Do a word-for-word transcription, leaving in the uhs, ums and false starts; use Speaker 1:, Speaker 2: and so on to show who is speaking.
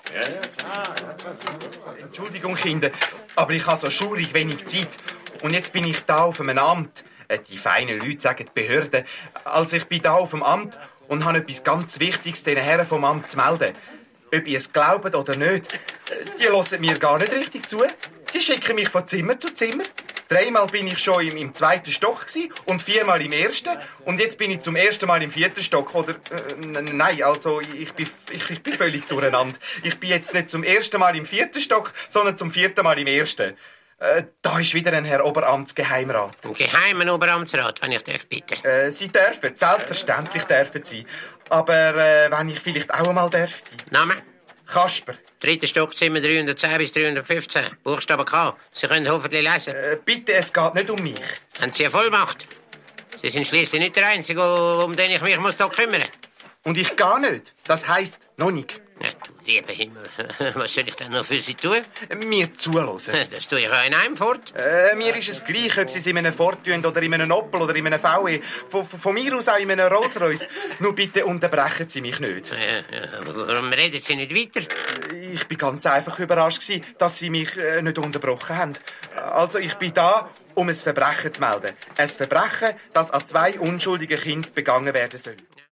Speaker 1: Ja, ja, klar.
Speaker 2: Entschuldigung, Kinder, aber ich habe so schurig wenig Zeit. Und jetzt bin ich da auf einem Amt. Äh, Die feinen Leute sagen die Behörde. Also ich bin da auf dem Amt und habe etwas ganz Wichtiges den Herren vom Amt zu melden. Ob ihr es glaubt oder nicht, äh, die hören mir gar nicht richtig zu. Die schicken mich von Zimmer zu Zimmer. Dreimal bin ich schon im, im zweiten Stock gewesen und viermal im ersten. Und jetzt bin ich zum ersten Mal im vierten Stock. Oder, äh, n- nein, also ich bin, ich, ich bin völlig durcheinander. Ich bin jetzt nicht zum ersten Mal im vierten Stock, sondern zum vierten Mal im ersten. Äh, da ist wieder ein Herr Oberamtsgeheimrat.
Speaker 3: Ein geheimer Oberamtsrat, wenn ich darf, bitte.
Speaker 2: Äh, Sie dürfen, selbstverständlich dürfen Sie. Aber äh, wenn ich vielleicht auch einmal dürfte.
Speaker 3: Name?
Speaker 2: Kasper,
Speaker 3: Dritter Stock, Zimmer dreihundertzehn bis dreihundertfünfzehn. Buchstabe K. Sie können hoffentlich lesen.
Speaker 2: äh, bitte, es geht nicht um mich.
Speaker 3: Haben Sie eine Vollmacht? Sie sind schließlich nicht der Einzige, um den ich mich muss hier kümmern muss.
Speaker 2: Und ich gar nicht. Das heisst, noch nicht.
Speaker 3: Ja, du lieber Himmel, was soll ich denn noch für Sie tun?
Speaker 2: Mir zuhören.
Speaker 3: Das tue ich auch in einem fort.
Speaker 2: Äh, mir ist es gleich, ob Sie es in einem Ford tun oder in einem Opel oder in einem V W. Von, von mir aus auch in einem Rolls-Royce. Nur bitte unterbrechen Sie mich nicht.
Speaker 3: Ja, ja, aber warum reden Sie nicht weiter?
Speaker 2: Ich bin ganz einfach überrascht gewesen, dass Sie mich äh, nicht unterbrochen haben. Also ich bin da, um ein Verbrechen zu melden. Ein Verbrechen, das an zwei unschuldigen Kindern begangen werden soll.